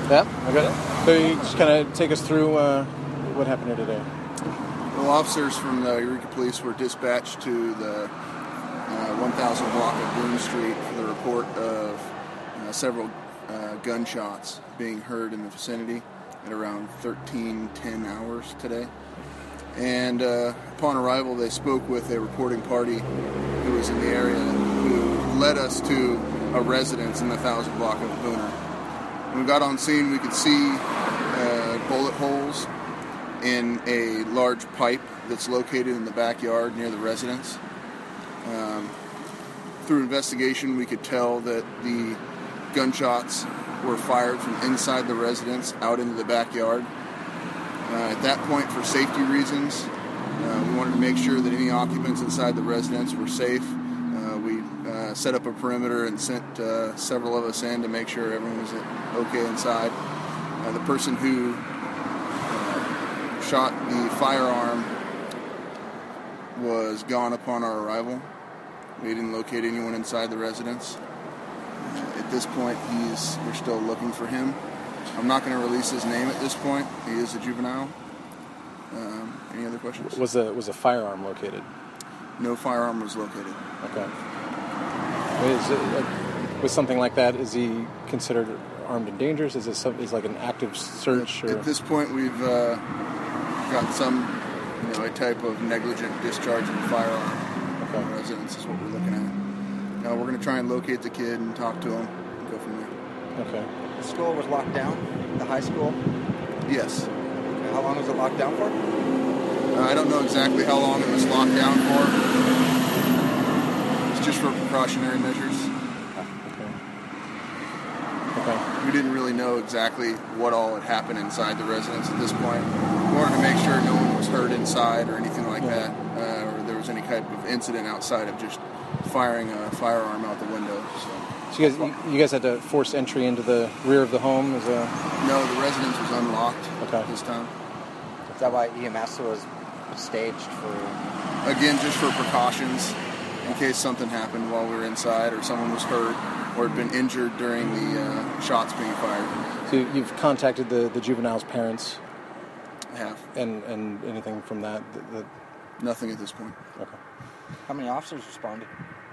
Yeah? Okay. So you just kind of take us through what happened here today. Well, officers from the Eureka Police were dispatched to the 1000 block of Boone Street for the report of several gunshots being heard in the vicinity at around 13:10 hours today. And upon arrival, they spoke with a reporting party who was in the area, who led us to a residence in the 1000 block of Booner. When we got on scene, we could see bullet holes in a large pipe that's located in the backyard near the residence. Through investigation, we could tell that the gunshots were fired from inside the residence out into the backyard. At that point, for safety reasons, we wanted to make sure that any occupants inside the residence were safe. We set up a perimeter and sent several of us in to make sure everyone was okay inside. The person who shot the firearm was gone upon our arrival. We didn't locate anyone inside the residence. At this point, we're still looking for him. I'm not going to release his name at this point. He is a juvenile. Any other questions? Was a firearm located? No firearm was located. Okay. With something like that, is he considered armed and dangerous? Is it like an active search? At this point, we've got some, a type of negligent discharge of a firearm. Okay. Residence is what we're looking at. Now we're going to try and locate the kid and talk to him and go from there. Okay. The school was locked down? The high school? Yes. Okay. How long was it locked down for? I don't know exactly how long it was locked down for. It's just for precautionary measures. Okay. We didn't really know exactly what all had happened inside the residence at this point. We wanted to make sure no one was hurt inside or anything like that, or there was any type of incident outside of just firing a firearm out the window. So you guys had to force entry into the rear of the home? No, the residence was unlocked this time. Is that why EMS was staged for? Again, just for precautions, in case something happened while we were inside, or someone was hurt, or had been injured during the shots being fired. So you've contacted the juvenile's parents? I have. And anything from that? Nothing at this point. Okay. How many officers responded?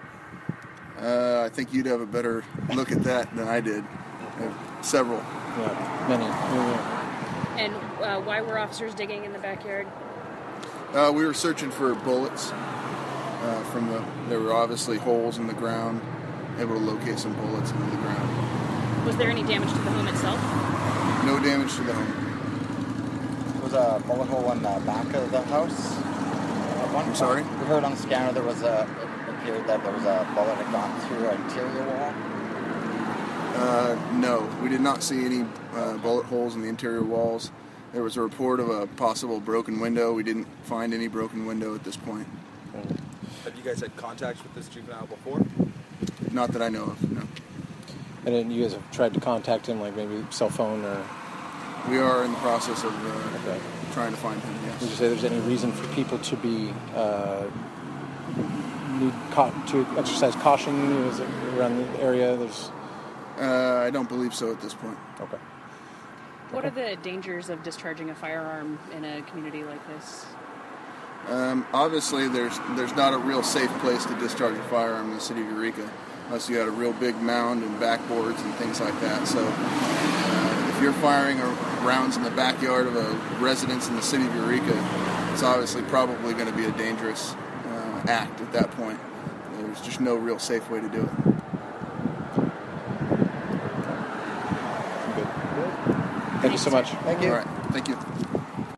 I think you'd have a better look at that than I did. Several. Yeah, many. Yeah. And why were officers digging in the backyard? We were searching for bullets. There were obviously holes in the ground. Able to locate some bullets into the ground. Was there any damage to the home itself? No damage to the home. There was a bullet hole in the back of the house. I'm sorry? We heard on the scanner it appeared that there was a bullet had gone through an interior wall. No, we did not see any bullet holes in the interior walls. There was a report of a possible broken window. We didn't find any broken window at this point. Have you guys had contact with this juvenile before? Not that I know of, no. And then you guys have tried to contact him, like maybe cell phone or... We are in the process of trying to find him, yes. Would you say there's any reason for people to be... to exercise caution around the area? I don't believe so at this point. Okay. What are the dangers of discharging a firearm in a community like this? Obviously, there's not a real safe place to discharge a firearm in the city of Eureka, unless you got a real big mound and backboards and things like that. So if you're firing rounds in the backyard of a residence in the city of Eureka, it's obviously probably going to be a dangerous act at that point. There's just no real safe way to do it. Good. Thank you so much. Thank you. All right. Thank you.